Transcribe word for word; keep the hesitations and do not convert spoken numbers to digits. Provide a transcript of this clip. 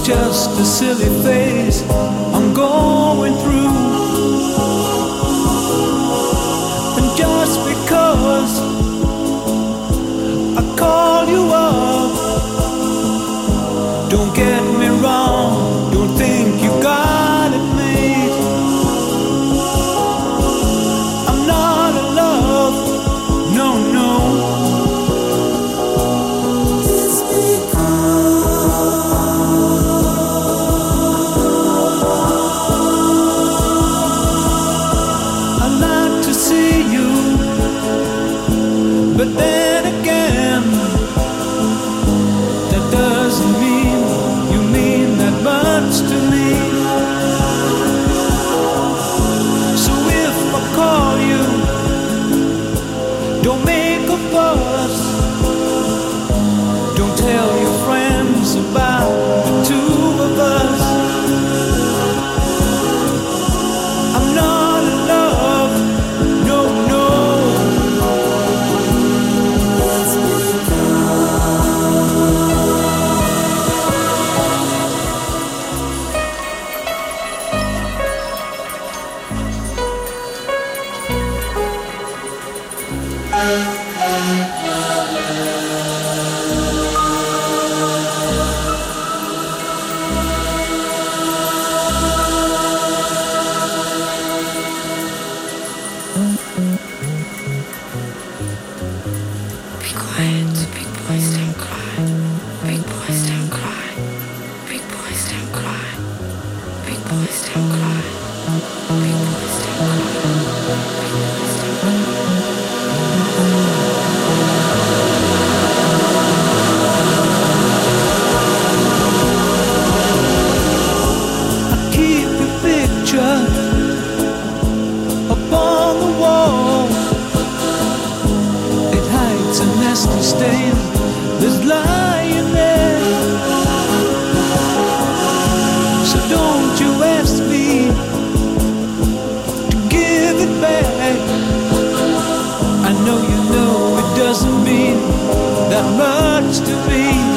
just a silly phase I'm going through. And just because I call you up, don't get me wrong, don't think you got it made. I'm not in love, no, no. It's but then again, that doesn't mean you mean that much to me. So if I call you, don't make a fuss. Don't tell your friends about the two of us. I'm not in love, no, no. Stain that's lying there. So don't you ask me to give it back. I know you know it doesn't mean that much to me.